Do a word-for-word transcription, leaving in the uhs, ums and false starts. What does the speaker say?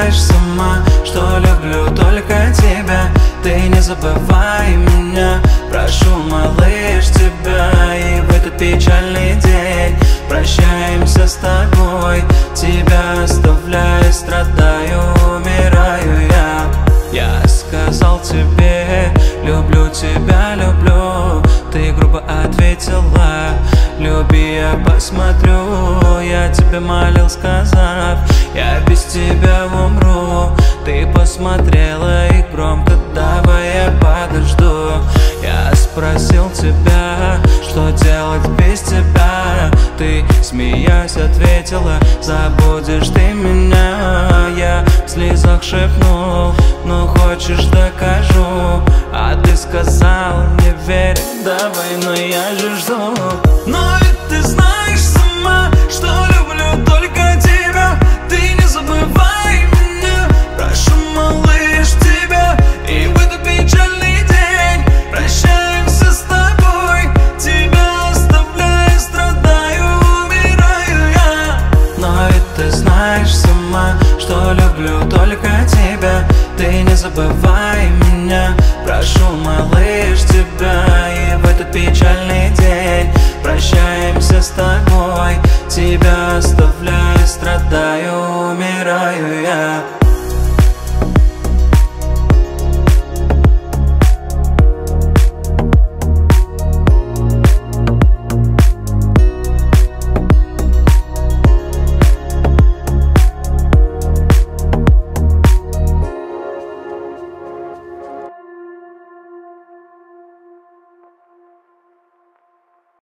знаешь сама, что люблю только тебя. Ты не забывай меня, прошу, малыш, тебя. И в этот печальный день прощаемся с тобой. Тебя оставляю, страдаю, умираю я. Я сказал тебе, люблю тебя, люблю. Ты грубо ответила, люби, я посмотрю. Я тебе молил, сказав, я без тебя умру. Ты посмотрела и громко, давай я подожду. Я спросил тебя, что делать без тебя. Ты, смеясь, ответила, забудешь ты меня. Я в слезах шепнул, ну хочешь докажу. А ты сказал, не верь, давай, но я же жду. Но ведь ты знаешь сама, что люблю только тебя. Ты не забывай меня, прошу, малыш, тебя. И в этот печальный день прощаемся с тобой. Тебя оставляю, страдаю, умираю я. Но ведь ты знаешь сама, что люблю только тебя. Ты не забывай меня, прошу, малыш, тебя. И в этот печальный день прощаемся с тобой. Тебя оставляю, страдаю, умираю я.